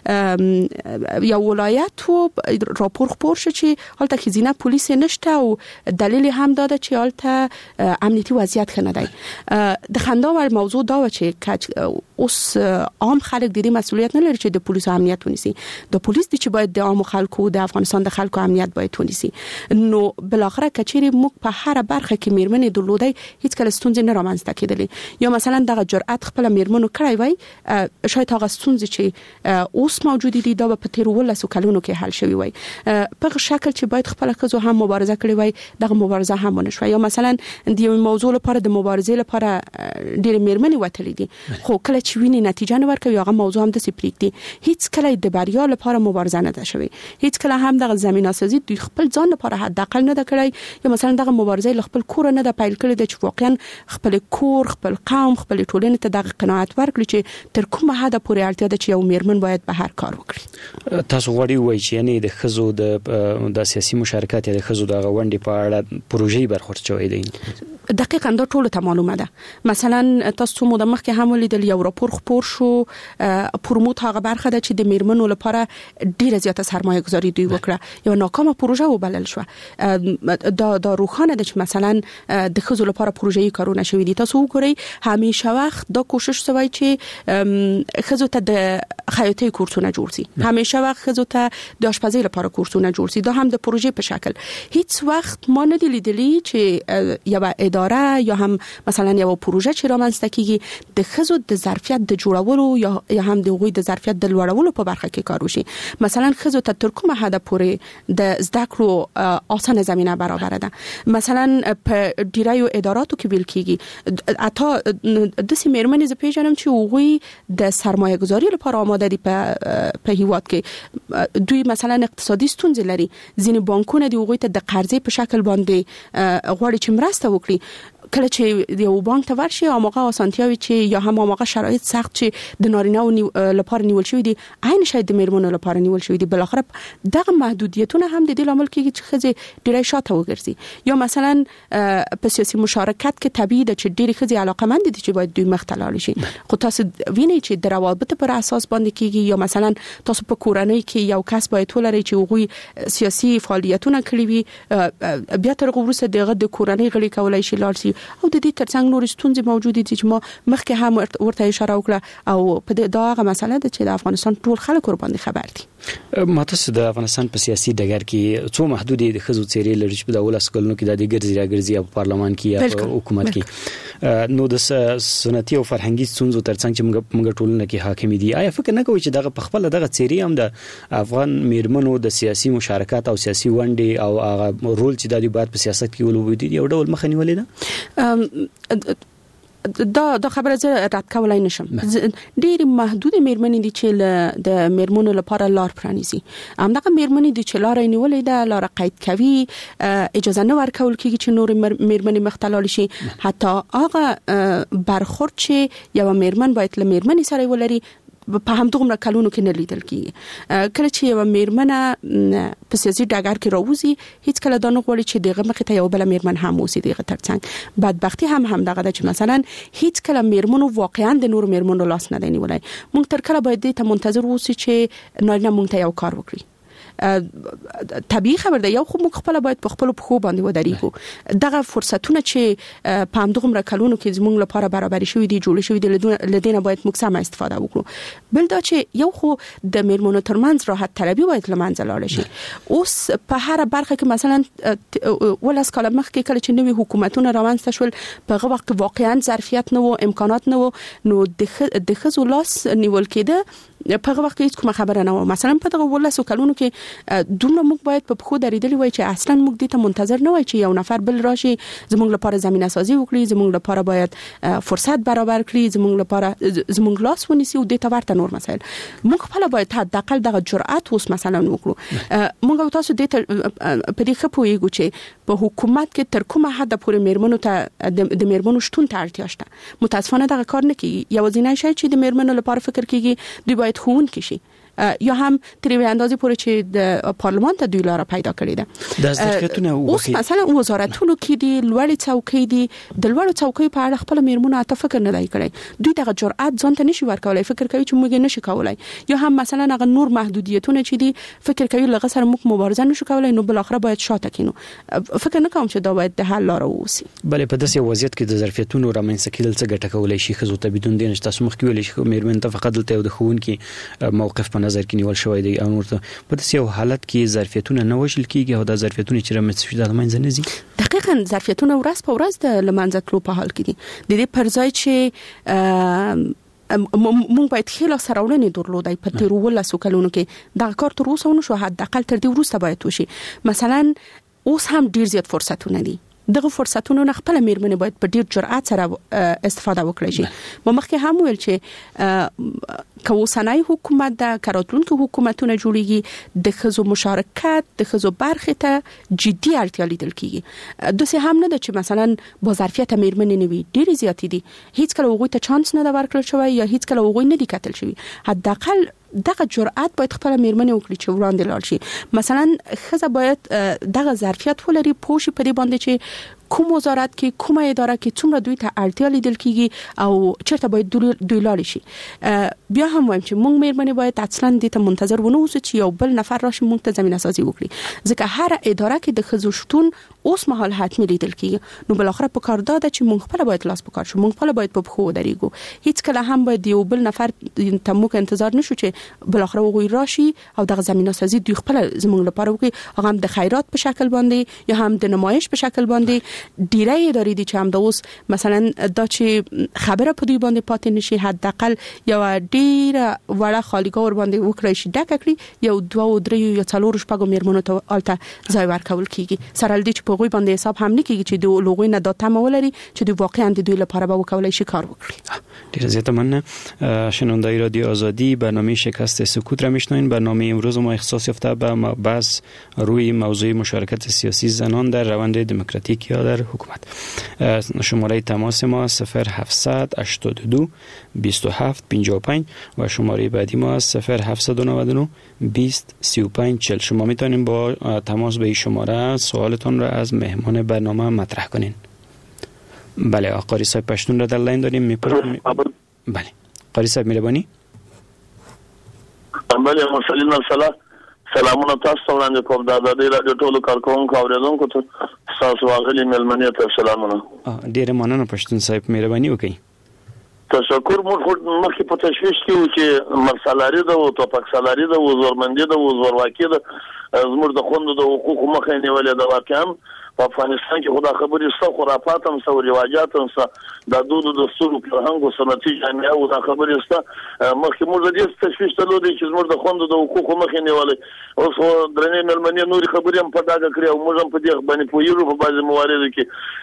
چې یو ولایت راپور خبر شو چې هلته خزینه پولیس نشته او دلیل هم داده چې هلته امنیتي وضعیت ښه نه دی د خنداوړ موضوع دا و چې اوس عام خلک د دې مسولیت نه لري چې د پولیسو امنیت ونیسي د پولیس د چې باید د عام خلکو د افغانستان د خلکو امنیت باید ونیسي نو بل اخره کچېری موږ په هر برخه کې میرمنې درلودای هیڅ کله ستونزې نه رامنځته کېدلې یا مثلا دغه جرأت خپل میرمنو کړی وای شاید هغه ستونزې چې اوس موجود دي دا په تیر ولسو کلونو کې حل شوی وای په شکل چې باید خپل خزو هم مبارزه کړی وای دغه مبارزه هم ونشو یا مثلا د یو موضوع لپاره د مبارزې لپاره ډېر میرمنې وتلې دي خو کله چې ویني نتیجه نه ورکوي هغه موضوع هم د سپریک دي هیڅ کله د بریا لپاره مبارزه نه ده شوی هیڅ کله هم دغه زمينه سازي د خپل ځان لپاره حداقل نه ده کړی یا مثلا دغه مبارزه خپل کور نه ده پیل کړی د چې واقعا خپل کور خپل قوم خپل ټولنې ته دغه قناعت ورکړي چې تر کومه حد پورې اړتیا ده چې یو میرمن باید به هر کار وکړي تاسو غواړئ وایي چې یعنی د خزو د سیاسي مشارکت یا د خزو د غونډې په اړه پروژې برخورد شوې دي دقیقاً دا ټول ته معلومه ده مثلا تاسو مو موده مخکې هم ولیدل یو راپور خپور شو پروموت هغه برخه ده چې د میرمنو لپاره ډیره زیاته سرمایه گذاری دوی وکړه یو ناکامه پروژه وبلل شو دا روخانه ده چې مثلا د خزو لپاره پروژې کارونه شوې دي تاسو وګورئ همیشه وخت دا کوشش شوی چې خزو ته د خیاطۍ کورسونه جوړ شي همیشه وخت خزو ته د آشپزۍ لپاره کورسونه جوړ شي دا هم د پروژې په شکل هیڅ وخت ما نه دی لیدلی چې یو اداره یا هم مثلا یو پروژه چې رامنځته کیږي د خزو د ظرفیت د جوړولو یا هم د غوي د ظرفیت د لوړولو په برخه کې کار وشي مثلا خزو ته تر کومه حد پورې د زده کړو اسانه زمينه برابر ده مثلا په ډیرایو اداراتو کې ویل کیږي اته د سیمرمنې ز پیژنم چې غوي د سرمایه گذاری لپاره آماده دي په هیواد کې دوی مثلا اقتصادي ستونزې لري ځینې بانکونه دی غوي ته د قرضې په شکل باندې غواړي چې مرسته وکړي کله چې یو بانک ته ورشي هغه اسانتیاوي چې یا هم هغه شرایط سخت چې د نارینه لپاره نیول شوی دي عین شاید د میرمنو لپاره نیول شوی دي بل اخر دغه محدودیتونه هم د دې لامل کېږي چې خزه ډیره شاته وګرځي یا مثلا په سیاسي مشارکت کې طبيعي د چې ډیره خزه علاقمند دي چې باید دوی مختلال شي خو تاسو وینئ چې د روابط پر اساس باندې کېږي یا مثلا تاسو په کورنۍ کې یو کس باید ولري چې هغه سیاسي فعالیتونه کړی وي بیا تر غوړسه دغه د کورنۍ غړي کولای شي لاړ شي او د دې ترڅنګ نور ستونزې موجود دي چې ما مخکې هم ورته اشاره وکړه او په دا هغه مسله ده چې د افغانستان ټول خلک ور باندې خبر دي ماته د افغانستان په سیاسي ډګر کې څو محدودې د خزو چیرې لري چې په داول اسکلونو کې د ګرځي راګرځي په پارلمان کې یا په حکومت کې نو د سنتي او فرهنګي ستونزو ترڅنګ چې موږ ټولنه کې حاکم دي آیا فکر نه کوي چې دغه په خپل دغه چیرې هم د افغان میرمنو د سیاسي مشارکت او سیاسي ونډې او هغه رول چې د دې بعد په سیاست کې ولوبېدي یو ډول مخنیولې ده دا خبره زه رد کولای نشم ډېری محدود میرمنې دي چې د میرمنو لپاره لار پرانیزي همدغه میرمنې دي چې لار نیولې ده لار قید کوي اجازه نه ورکول کیږي چې نور میرمنې مختلال شي حتی هغه برخورد چې یو میرمن باید له میرمنې سره ولري په همدغه کلونو کې نه لیدل کیږي کله چې یو میرمن په سیاسي ډګر کې راوځي هیڅ کله دا نه غواړي چې دغه مخې ته یو بل میرمن هم اوسي دغه ترڅنګ بدبختی هم دغه ده چې مثلا هیڅ کله میرمنو واقعا د نور میرمنو لاس نه دی نیولای مونږ تر کله باید ته منتظر اوسو چې نارینه مونږ ته یو کار وکړي طبيعي خبر ده یو خو موږ خپل باید په خپل خو باندې ودرېږو دغه فرصتونه چې په همدغه کلونو کې زموږ لپاره برابر شوي دي جوړ شوي دي لدينا باید موږ سم استفاده وکړو بل دا چې یو خو د میرمنو ترمنځ راحت طلبي باید لمنځه لاړ شي اوس په هر برخه کې مثلا ولاس کله مخکې کله چې نوې حکومتونه روانسته شول په هغه وخت واقعا ظرفیت نه وو امکانات نه وو نو د خزو لاس نیول کېده په هغه وخت هیڅ کومه خبره نه و مثلا په دغه ولاسو کلونو کې دومره موږ باید په خو درېدلی وای چې اصلا موږ دې ته منتظر نه وای چې یو نفر بل راشي زموږ لپاره زمينه سازي وکړي زموږ لپاره باید فرصت برابر کړي زموږ لپاره زموږ لاس ونیسي او دې ته ورته نور مسایل موږ خپل باید حداقل دغه جرأت اوس مثلا وکړو موږ تاسو دې په دې خپويږو چې په حکومت کې تر کومه حد پورې میرمنو ته د میرمنو شتون ته اړتیا شته متاسفانه دغه کار نه کوي یو ځینای شي چې د میرمنو لپاره فکر کوي دوی باید خون کشي یا هم تر یوه اندازې پورې چې د پارلمان ته دوی لاره پیدا کړې ده د ظرفیتونو اوس مثلا وزارتونو کې دي لوړې څوکۍ دي د لوړو څوکۍ په اړه خپل میرمنو اته فکر نه دی کړی دوی دغه جرأت ځان ته نشي ورکولای فکر کوي چې موږ نشو کولای یا هم مثلا هغه نور محدودیتونه چې دي فکر کوي لغه سره موږ مبارزه نشو کولای نو بل اخر باید شاته کینو فکر نه کوم چې دا باید د حل لاره ووسی بلې په داسې وضعیت کې د ظرفیتونو رامنځته کېدل څه ګټه کولای شي خزو ته بدون دین تاسو مخکې ویل شي میرمن ته فقط دلته د خون کې موقف په نظر کې نیول شوی دی او ورته په داسې حالت کې ظرفیتونه نه وشل کیږي او د ظرفیتونه چې رامنځته شي د منځ نه زی دقیقاً ظرفیتونه ورځ په ورځ د لمنځه تلو په حال کې دي د دې پر ځای چې مونږ باید خیلی سره وړاندې درلودای په تیر ولسو کلونو کې دا کار تر اوسه ونشو حداقل تر دې وروسته باید وشي مثلا اوس هم ډیر زیات فرصتونه دي دغه فرصتونو نه خپل میرمنې باید په ډیر جرأت سره استفاده وکړي شي مخکې هم ویل چې کوسنای حکومت د کاراتونکو حکومتونه جوړیږي د خزو مشارکت د خزو برخه ته جدي اړتیا لیدل کیږي دوی هم نه د چې مثلا با ظرفیت میرمنې نه وي ډیر زیات دي هیڅ کله وګړي ته چانس نه ورکړل شوی یا هیڅ کله وګړي نه دي کتل شوی حداقل دغه جرأت باید خپل میرمنې وکړي چې وړاندې لاړ شي مثلا خزه باید دغه ظرفیت ولري پوښي په دې باندې چې کوم وزارت کې کومه اداره کې څومره دوی ته اړتیا لیدل کیږي او چیرته باید دوی لاړ شي. بیا هم وایم چې موږ مېرمنې باید اصلا د ته منتظر ونه اوسو چې یو بل نفر راشي موږ ته زمينه سازي وکړي، ځکه هر اداره کې د ښځو شتون اوس مهال حتمي لیدل کیږي. نو بل اخر په کار ده چې موږ خپل باید لاس په کار شو، موږ خپل باید په خو درېګو. هیڅ کله هم باید یو بل نفر ته موږ انتظار نشو چې بل اخر وغوي راشي او دغه زمينه سازي دوی خپل زموږ لپاره وکړي، هغه هم د خیرات په شکل باندې یا هم د نمایش په شکل باندې. ډیری ادارې دي چې هم د اوس مثلا دا چې خبره په دوی باندې پاتې نشي، حداقل یو ډیره وړه خالیګا ور باندې وکړي شي ډکه کړي، یو 2 3 یا 4 شپږ مېرمنو ته الته ځای ورکول کیږي، سره لدی چې په غوي باندې حساب هم نه کیږي چې د لوګوي نه د تمه ولري چې د واقعا د دوی لپاره به وکولای شي کار وکړي. ډیر زیات مننه. شنوندای رادیو آزادی برنامه شکست سکوت را میشنوین. برنامه امروز ما اختصاص یافته به بحث روی موضوع مشارکت سیاسی زنان در روند دموکراتیک یا در حکومت. شماره تماس ما 0700 82 27 55 و شماره بعدی ما 0799 20 35 40. شما میتونین با تماس به این شماره سوالتون را از مهمان برنامه مطرح کنین. بله قاری صاحب پشتون را در لاین داریم. بله قاری صاحب مهربانی. بله مسلمان السلام. سلامونه تاسو ته وړاندې کوم د آزادۍ رادیو ټولو کارکونکو اوریدونکو ته تاسو واغلي ملمنې ته سلامونه. ډیره مننه پښتون صاحب مهرباني وکړئ. تشکر. موږ مخکې په تشویش کې و چې مرسلاري ده او توپکسلاري ده او زورمندي ده او زورواکي ده، زموږ د خوندو د حقوقو مخه یې نیولې ده. واقعا په افغانستان کې خدا خبرې څه خرافات هم څه رواجات هم څه د دود دستور فرهنګ سنتي جامعه او د خبرې څه مخکې موږ د دې تشویش درلودې چې زموږ د خوندو د حقوقو مخه نیولې. اوس درنې ملمنې نورې خبرې هم په ډاګه کړې او موږ هم په دې باندې پوهیږو په بعضې مواردو کې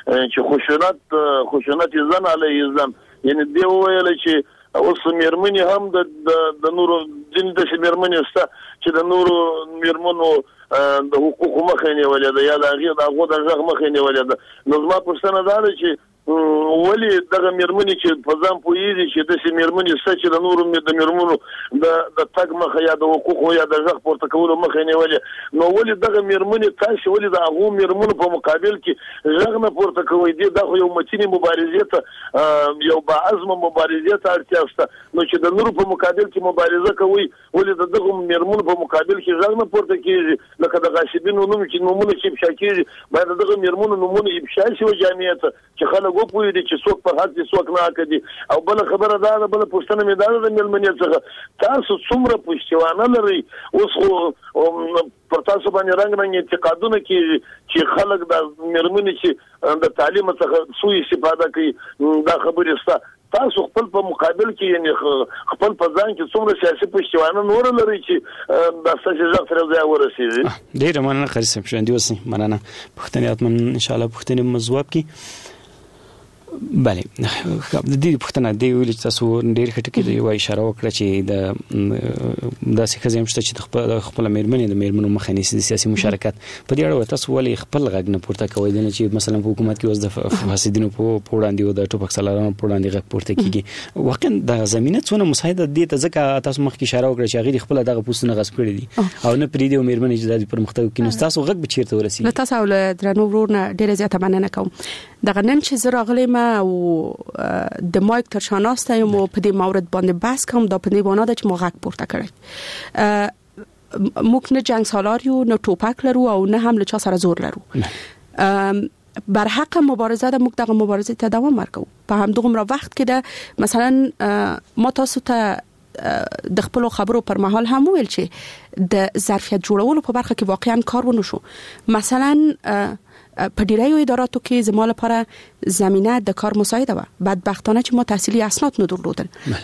چې خشونت ځان علیه ځان، یعنی دی ویل چې اوس مېرمنې هم د نورو دین د مېرمنې سره چې د نورو مېرمنو د حقوقو مخه نیولې ده یا د هغې د هغو د غږ مخه نیولې ده. نو زما پوښتنه دا ده چې ولې دغه مېرمنې چې په ځان پوهېږي چې داسې مېرمنې شته چې د نورو د مېرمنو د تګ مخه یا د حقوقو یا د غږ پورته کولو مخه نیولې، نو ولې دغه مېرمنې تاسې ولې د هغو مېرمنو په مقابل کې غږ نه پورته کوئ؟ دا خو یو متینې مبارزې ته یو باعزمه مبارزې ته اړتیا شته. نو چې د نورو په مقابل کې مبارزه کوئ ولې د دغو مېرمنو په مقابل کې غږ نه پورته کېږي؟ لکه د غاصبینو نومونه چې افشا کېږي باید د دغه مېرمنو نومونه افشا شي جامعې ته چې خلک وپوهېږي چې څوک په حق دي څوک نه حق دي. او بله خبره دا ده، بله پوښتنه مې دا ده د مېلمنې څخه، تاسو څومره پشتیوانه لرئ؟ اوس خو پر تاسو باندې رنګ انتقادونه کېږي چې خلک د مېرمنې چې د تعلیم څخه سوء استفاده کوي. دا خبرې شته. تاسو خپل په مقابل کې یعنی خپل په ځان کې څومره سیاسي پشتیوانه نور لري چې د ستاسو ځخ سره ځای ورسیږي؟ ډیره مننه قاری صاحب، ژوندي اوسئ. مننه. پوښتنې اتمن ان شاء الله پوښتنې مزواب کی. بله د دې پوښتنه دی ویل چې تاسو ډېر خټکی دی وای اشاره وکړه چې د داسې ښځې هم شته چې خپل مېرمنې د مېرمنو مخه نیسي د سیاسي مشارکت. په دې اړه تاسو ولې خپل غږ نه پورته کوئ؟ چې مثلا په حکومت کې اوس د فاسدینو په وړاندې او د ټوپکسلارانو په وړاندې غږ پورته کیږي. واقعا د زمينه څونه مساعده دي ته ځکه تاسو مخکې اشاره وکړه چې هغه خپل دغه پوسټونه غصب کړی دي او نه پریدي او مېرمنې چې د پرمختګ کې نو تاسو غږ به چیرته ورسیږي؟ له تاسو له درنو ورونه ډېر زیاته مننه کوم. دغه نن چې زه راغلی ما او د مایک تر شاناسته یم په دې مورد باندې بحث کوم، دا په دې باندې چې ما غږ پورته کړی. موږ نه جنگ سالار یو، نه ټوپک لرو او نه هم له چا سره زور لرو. بر حق مبارزه ده، موږ دغه مبارزه ته دوام ورکو. په همدغه وخت کې ده مثلا ما تاسو ته د خپل خبرو پر مهال هم ویل چې د ظرفیت جوړولو په برخه کې واقعا کار ونه شو. مثلا په ډیرایو اداراتو کې زما لپاره زمينه د کار مساعده و. بدبختانه چې ما تحصیلي اسناد نه درلودل.